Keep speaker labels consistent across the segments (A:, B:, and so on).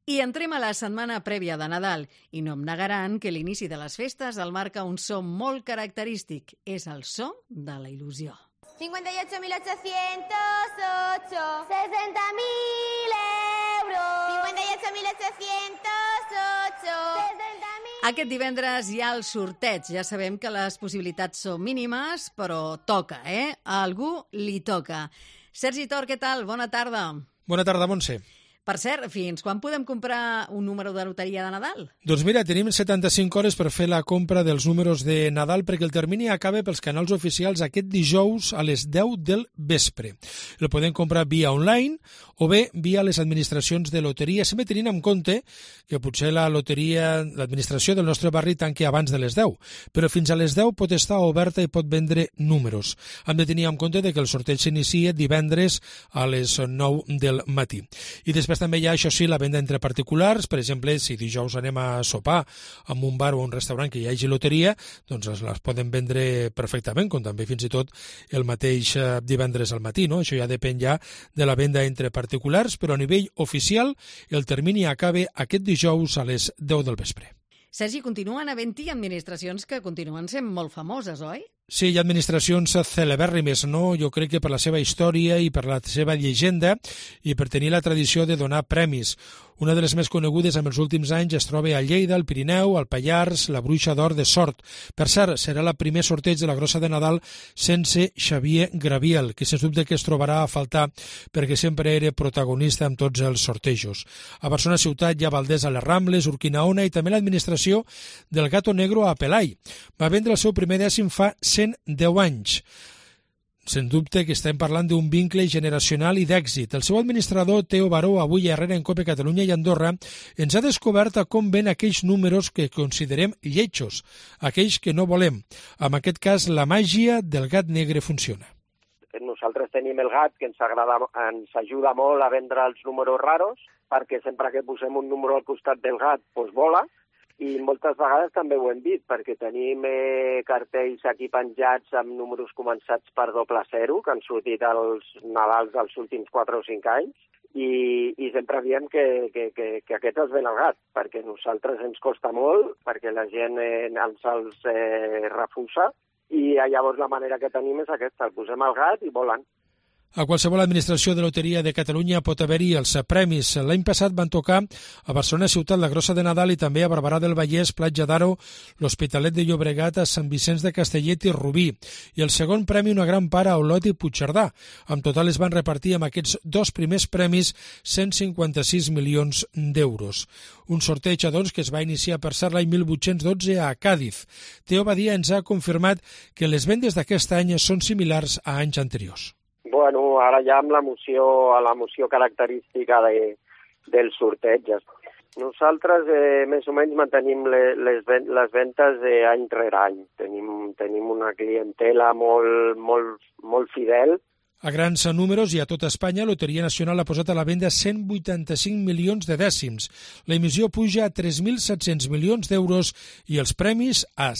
A: I entrem a la setmana prèvia de Nadal i no em negaran que l'inici de les festes el marca un so molt característic. És el so de la il·lusió.
B: 58.808 60.000 euros 58.808 60.000.
A: Aquest divendres hi ha el sorteig. Ja sabem que les possibilitats són mínimes, però toca, A algú li toca. Sergi Tor, què tal? Bona tarda.
C: Bona tarda, Montse.
A: Per cert, fins quan podem comprar un número de loteria de Nadal?
C: Doncs mira, tenim 75 hores per fer la compra dels números de Nadal perquè el termini acaba pels canals oficials aquest dijous a les 10 del vespre. El podem comprar via online o bé via les administracions de loteria, sempre tenint en compte que potser l'administració del nostre barri tanqui abans de les 10, però fins a les 10 pot estar oberta i pot vendre números. Hem de tenir en compte que el sorteig s'inicia divendres a les 9 del matí. I després també hi ha, això sí, la venda entre particulars. Per exemple, si dijous anem a sopar en un bar o un restaurant que hi hagi loteria, doncs les poden vendre perfectament, com també fins i tot el mateix divendres al matí, no? Això ja depèn ja de la venda entre particulars, però a nivell oficial el termini acaba aquest dijous a les 10 del vespre.
A: Sergi, continuen havent-hi administracions que continuen sent molt famoses, oi?
C: Sí, hi ha administracions celebèrrimes, no? Jo crec que per la seva història i per la seva llegenda i per tenir la tradició de donar premis. Una de les més conegudes en els últims anys es troba a Lleida, al Pirineu, al Pallars, la Bruixa d'Or de Sort. Per cert, serà el primer sorteig de la Grossa de Nadal sense Xavier Graviel, que sens dubte que es trobarà a faltar perquè sempre era protagonista en tots els sortejos. A Barcelona ciutat hi ha Valdés a les Rambles, Urquinaona i també l'administració del Gato Negro a Pelai. Va vendre el seu primer dècim fa 110 anys. Sens dubte que estem parlant d'un vincle generacional i d'èxit. El seu administrador, Teo Baró, avui a Herrera en Cope Catalunya i Andorra, ens ha descobert com ven aquells números que considerem lletjos, aquells que no volem. En aquest cas, la màgia del gat negre funciona.
D: Nosaltres tenim el gat que ens ajuda molt a vendre els números raros, perquè sempre que posem un número al costat del gat, doncs vola. I moltes vegades també ho hem vist, perquè tenim cartells aquí penjats amb números començats per 00, que han sortit als Nadals dels últims 4 o 5 anys, i sempre diem que aquests els ven el gat, perquè a nosaltres ens costa molt, perquè la gent els refusa, i llavors la manera que tenim és aquesta, el posem al gat i volen.
C: A qualsevol administració de loteria de Catalunya pot haver-hi els premis. L'any passat van tocar a Barcelona ciutat la Grossa de Nadal i també a Barberà del Vallès, Platja d'Aro, l'Hospitalet de Llobregat, a Sant Vicenç de Castellet i Rubí. I el segon premi una gran part a Olot i Puigcerdà. En total es van repartir amb aquests dos primers premis 156 milions d'euros. Un sorteig, doncs, que es va iniciar per cert l'any 1812 a Càdiz. Teo Badia ens ha confirmat que les vendes d'aquest any són similars a anys anteriors.
D: Bueno, ara ja amb l'emoció característica dels sortejos. Nosaltres més o menys mantenim les ventes any rere any. Tenim una clientela molt fidel.
C: A grans números i a tot Espanya, Loteria Nacional ha posat a la venda 185 milions de dècims. La emissió puja a 3.700 milions d'euros i els premis a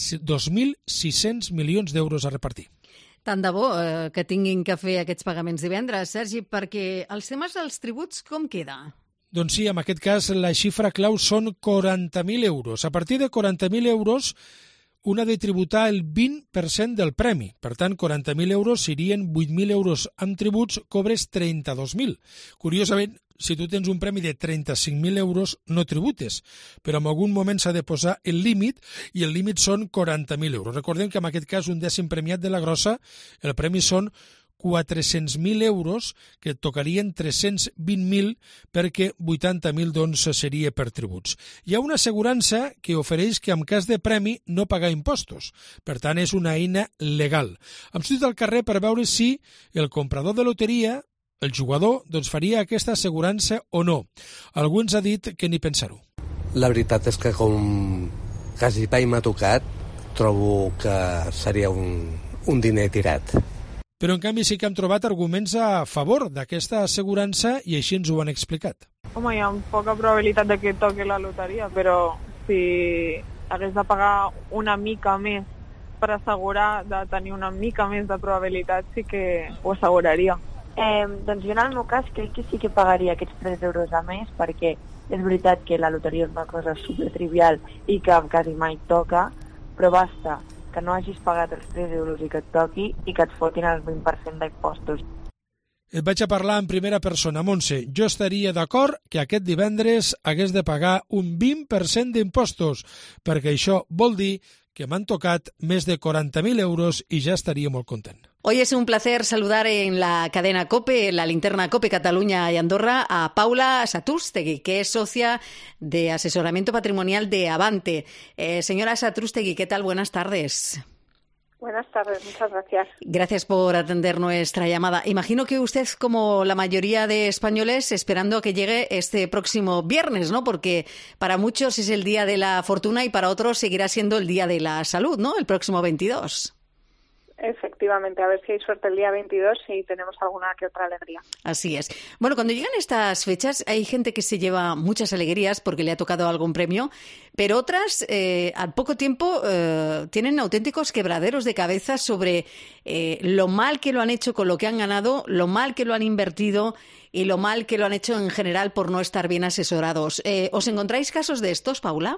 C: 2.600 milions d'euros a repartir.
A: Tant de bo que tinguin que fer aquests pagaments divendres, Sergi, perquè els temes dels tributs com queda?
C: Doncs sí, en aquest cas la xifra clau són 40.000 euros. A partir de 40.000 euros un ha de tributar el 20% del premi. Per tant, 40.000 euros serien 8.000 euros amb tributs, cobres 32.000. Curiosament, si tu tens un premi de 35.000 euros, no tributes, però en algun moment s'ha de posar el límit, i el límit són 40.000 euros. Recordem que en aquest cas un dècim premiat de la Grossa, el premi són 400.000 euros, que tocarien 320.000 perquè 80.000 doncs seria per tributs. Hi ha una assegurança que ofereix que en cas de premi no pagar impostos. Per tant, és una eina legal. Hem sortit al carrer per veure si el comprador de loteria, el jugador, doncs faria aquesta assegurança o no. Algú ens ha dit que ni pensar-ho.
E: La veritat és que com quasi mai m'ha tocat, trobo que seria un diner tirat.
C: Però en canvi sí que hem trobat arguments a favor d'aquesta assegurança i així ens ho han explicat.
F: Home, hi ha poca probabilitat de que toqui la loteria, però si hagués de pagar una mica més per assegurar de tenir una mica més de probabilitat, sí que ho asseguraria.
G: Doncs jo en el meu cas crec que sí que pagaria aquests 3 euros a més, perquè
F: És veritat que la loteria és una cosa supertrivial i que quasi mai toca, però basta que no hagis pagat els 3 euros i que et toqui i que et fotin el 20% d'impostos.
C: Et vaig a parlar en primera persona. Montse, jo estaria d'acord que aquest divendres hagués de pagar un 20% d'impostos, perquè això vol dir que m'han tocat més de 40.000 euros i ja estaria molt content.
A: Hoy es un placer saludar en la cadena COPE, en la linterna COPE Cataluña y Andorra, a Paula Satrústegui, que es socia de asesoramiento patrimonial de Avante. Señora Satrústegui, ¿qué tal? Buenas tardes.
F: Buenas tardes, muchas gracias.
A: Gracias por atender nuestra llamada. Imagino que usted, como la mayoría de españoles, esperando a que llegue este próximo viernes, ¿no? Porque para muchos es el día de la fortuna y para otros seguirá siendo el día de la salud, ¿no? El próximo 22.
F: Efectivamente, a ver si hay suerte el día 22 y tenemos alguna que otra alegría.
A: Así es. Bueno, cuando llegan estas fechas hay gente que se lleva muchas alegrías porque le ha tocado algún premio, pero otras al poco tiempo tienen auténticos quebraderos de cabeza sobre lo mal que lo han hecho con lo que han ganado, lo mal que lo han invertido y lo mal que lo han hecho en general por no estar bien asesorados. ¿Os encontráis casos de estos, Paula?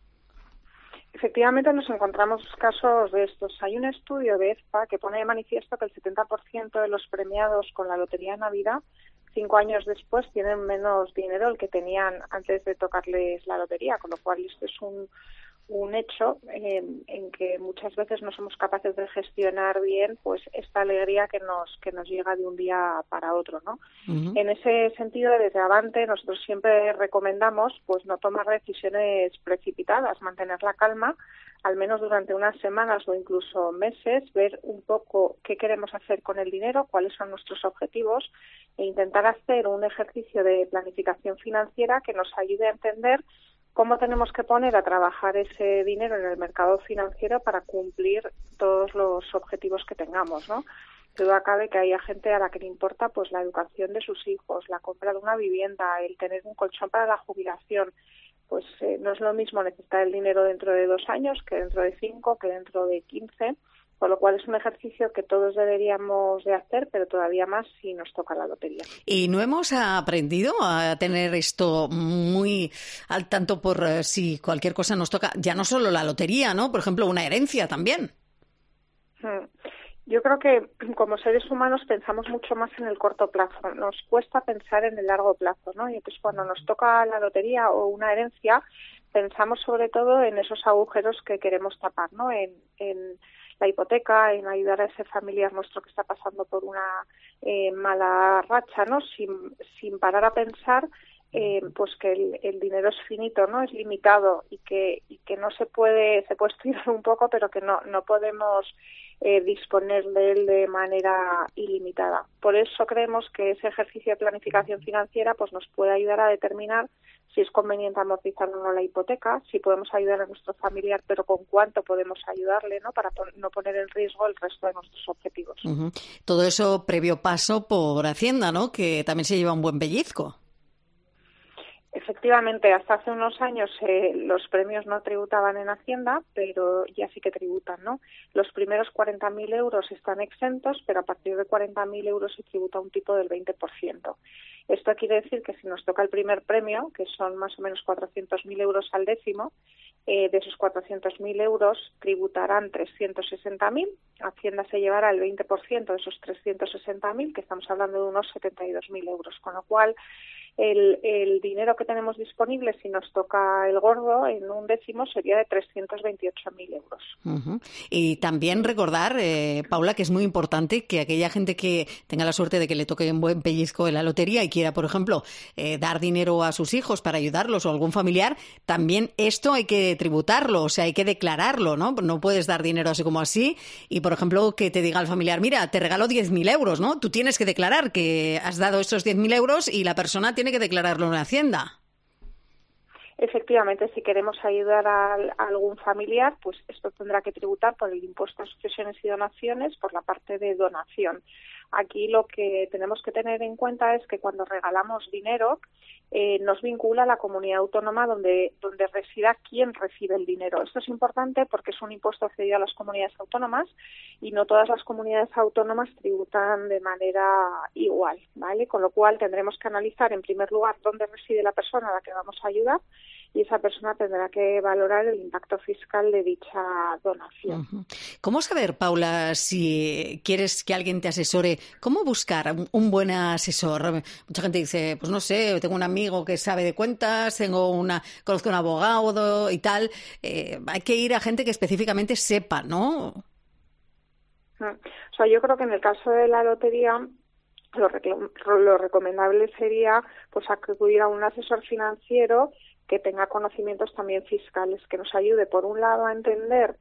F: Efectivamente nos encontramos casos de estos. Hay un estudio de EFPA que pone de manifiesto que el 70% de los premiados con la Lotería de Navidad, 5 años después, tienen menos dinero del que tenían antes de tocarles la lotería, con lo cual esto es un hecho en que muchas veces no somos capaces de gestionar bien pues esta alegría que nos llega de un día para otro, ¿no? Uh-huh. En ese sentido, desde Avante nosotros siempre recomendamos pues no tomar decisiones precipitadas, mantener la calma, al menos durante unas semanas o incluso meses, ver un poco qué queremos hacer con el dinero, cuáles son nuestros objetivos e intentar hacer un ejercicio de planificación financiera que nos ayude a entender cómo tenemos que poner a trabajar ese dinero en el mercado financiero para cumplir todos los objetivos que tengamos, ¿no? Duda cabe que haya gente a la que le importa pues la educación de sus hijos, la compra de una vivienda, el tener un colchón para la jubilación. Pues no es lo mismo necesitar el dinero dentro de 2 años que dentro de 5, que dentro de 15, con lo cual es un ejercicio que todos deberíamos de hacer, pero todavía más si nos toca la lotería.
A: ¿Y no hemos aprendido a tener esto muy al tanto por si cualquier cosa nos toca? Ya no solo la lotería, ¿no? Por ejemplo, una herencia también.
F: Yo creo que como seres humanos pensamos mucho más en el corto plazo. Nos cuesta pensar en el largo plazo, ¿no? Y entonces cuando nos toca la lotería o una herencia, pensamos sobre todo en esos agujeros que queremos tapar, ¿no? En la hipoteca, en ayudar a ese familiar nuestro que está pasando por una mala racha, ¿no? Sin parar a pensar pues que el dinero es finito, ¿no? Es limitado y que no se puede estirar un poco, pero que no podemos disponer de él de manera ilimitada. Por eso creemos que ese ejercicio de planificación financiera pues nos puede ayudar a determinar si es conveniente amortizar o no la hipoteca, si podemos ayudar a nuestro familiar, pero con cuánto podemos ayudarle, ¿no? Para no poner en riesgo el resto de nuestros objetivos.
A: Uh-huh. Todo eso previo paso por Hacienda, ¿no? Que también se lleva un buen pellizco.
F: Efectivamente, hasta hace unos años los premios no tributaban en Hacienda, pero ya sí que tributan, ¿no? Los primeros 40.000 euros están exentos, pero a partir de 40.000 euros se tributa un tipo del 20%. Esto quiere decir que si nos toca el primer premio, que son más o menos 400.000 euros al décimo, de esos 400.000 euros tributarán 360.000, Hacienda se llevará el 20% de esos 360.000, que estamos hablando de unos 72.000 euros, con lo cual el dinero que tenemos disponible si nos toca el gordo en un décimo sería de 328.000 euros.
A: Uh-huh. Y también recordar, Paula, que es muy importante que aquella gente que tenga la suerte de que le toque un buen pellizco en la lotería y quiera, por ejemplo, dar dinero a sus hijos para ayudarlos o a algún familiar, también esto hay que tributarlo, o sea, hay que declararlo, ¿no? No puedes dar dinero así como así y, por ejemplo, que te diga el familiar, mira, te regalo 10.000 euros, ¿no? Tú tienes que declarar que has dado esos 10.000 euros y la persona tiene que declararlo en Hacienda.
F: Efectivamente, si queremos ayudar a algún familiar, pues esto tendrá que tributar por el impuesto a sucesiones y donaciones por la parte de donación. Aquí lo que tenemos que tener en cuenta es que cuando regalamos dinero nos vincula a la comunidad autónoma donde resida quien recibe el dinero. Esto es importante porque es un impuesto cedido a las comunidades autónomas y no todas las comunidades autónomas tributan de manera igual, ¿vale? Con lo cual tendremos que analizar en primer lugar dónde reside la persona a la que vamos a ayudar y esa persona tendrá que valorar el impacto fiscal de dicha donación.
A: ¿Cómo saber, Paula, si quieres que alguien te asesore? ¿Cómo buscar un buen asesor? Mucha gente dice, pues no sé, tengo un amigo que sabe de cuentas, conozco un abogado y tal. Hay que ir a gente que específicamente sepa, ¿no?
F: O sea, yo creo que en el caso de la lotería lo recomendable sería pues acudir a un asesor financiero que tenga conocimientos también fiscales, que nos ayude por un lado a entender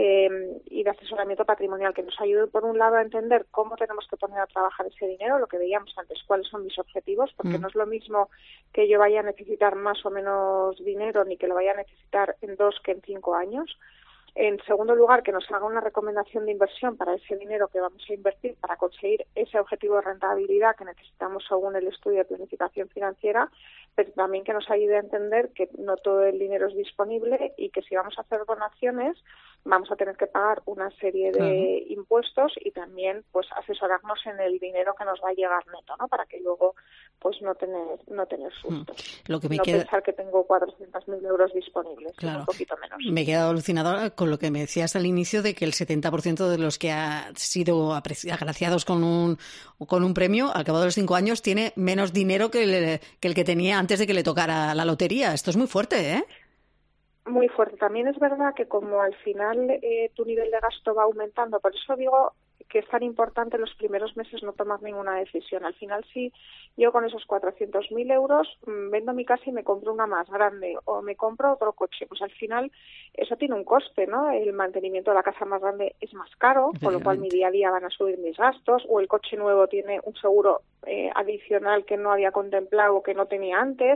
F: y de asesoramiento patrimonial, que nos ayude por un lado a entender cómo tenemos que poner a trabajar ese dinero, lo que veíamos antes, cuáles son mis objetivos, porque no es lo mismo que yo vaya a necesitar más o menos dinero ni que lo vaya a necesitar en 2 que en 5 años. En segundo lugar, que nos haga una recomendación de inversión para ese dinero que vamos a invertir para conseguir ese objetivo de rentabilidad que necesitamos según el estudio de planificación financiera, pero también que nos ayude a entender que no todo el dinero es disponible y que si vamos a hacer donaciones vamos a tener que pagar una serie de impuestos y también pues asesorarnos en el dinero que nos va a llegar neto, ¿no? Para que luego pues no tener sustos.
A: Lo que
F: no pensar que tengo 400.000 euros disponibles, un poquito menos.
A: Me he quedado alucinada con lo que me decías al inicio de que el 70% de los que han sido agraciados con un premio, al cabo de los 5 años, tiene menos dinero que el que tenía antes de que le tocara la lotería. Esto es muy fuerte, ¿eh?
F: Muy fuerte. También es verdad que como al final tu nivel de gasto va aumentando, por eso digo que es tan importante los primeros meses no tomar ninguna decisión. Al final, si yo con esos 400.000 euros vendo mi casa y me compro una más grande o me compro otro coche, pues al final eso tiene un coste, ¿no? El mantenimiento de la casa más grande es más caro, con lo cual mi día a día van a subir mis gastos, o el coche nuevo tiene un seguro adicional que no había contemplado o que no tenía antes,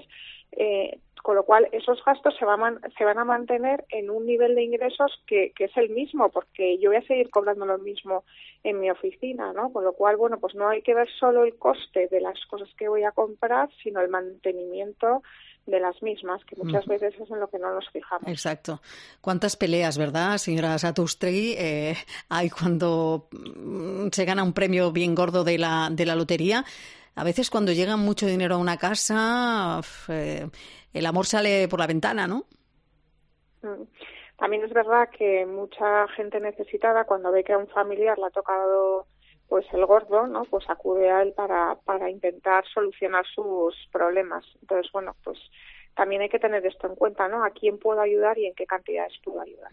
F: con lo cual esos gastos se van a mantener en un nivel de ingresos que es el mismo, porque yo voy a seguir cobrando lo mismo en mi oficina, ¿no? Con lo cual, bueno, pues no hay que ver solo el coste de las cosas que voy a comprar, sino el mantenimiento de las mismas, que muchas veces es en lo que no nos fijamos.
A: Exacto. ¿Cuántas peleas, verdad, señora Satrústegui, hay cuando se gana un premio bien gordo de la lotería? A veces cuando llega mucho dinero a una casa, el amor sale por la ventana, ¿no?
F: También es verdad que mucha gente necesitada, cuando ve que a un familiar le ha tocado pues el gordo, ¿no? Pues acude a él para intentar solucionar sus problemas. Entonces, bueno, pues también hay que tener esto en cuenta, ¿no? A quién puedo ayudar y en qué cantidades puedo ayudar.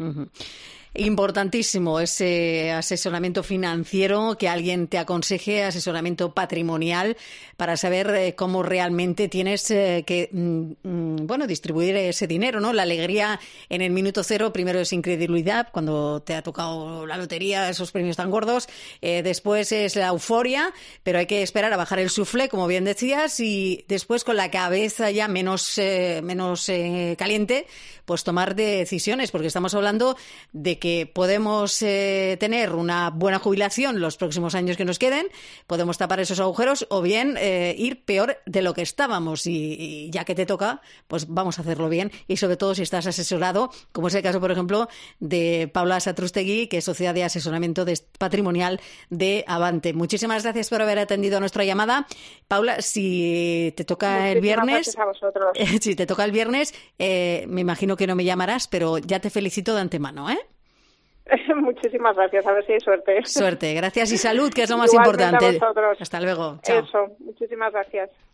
A: Importantísimo ese asesoramiento financiero, que alguien te aconseje, asesoramiento patrimonial, para saber cómo realmente tienes que distribuir ese dinero, ¿no? La alegría en el minuto cero, primero es incredulidad, cuando te ha tocado la lotería, esos premios tan gordos, después es la euforia, pero hay que esperar a bajar el suflé, como bien decías, y después con la cabeza ya menos caliente, pues tomar decisiones, porque estamos hablando de que podemos tener una buena jubilación los próximos años que nos queden, podemos tapar esos agujeros o bien ir peor de lo que estábamos, y ya que te toca, pues vamos a hacerlo bien, y sobre todo si estás asesorado, como es el caso, por ejemplo, de Paula Satrústegui, que es socia de asesoramiento patrimonial de Avante. Muchísimas gracias por haber atendido a nuestra llamada. Paula, si te toca el viernes, si te toca el viernes, me imagino que no me llamarás, pero ya te felicito de antemano, ¿eh?
F: Muchísimas gracias, a ver si hay suerte.
A: Suerte, gracias y salud, que es lo más importante. Hasta luego. Chao.
F: Eso, muchísimas gracias.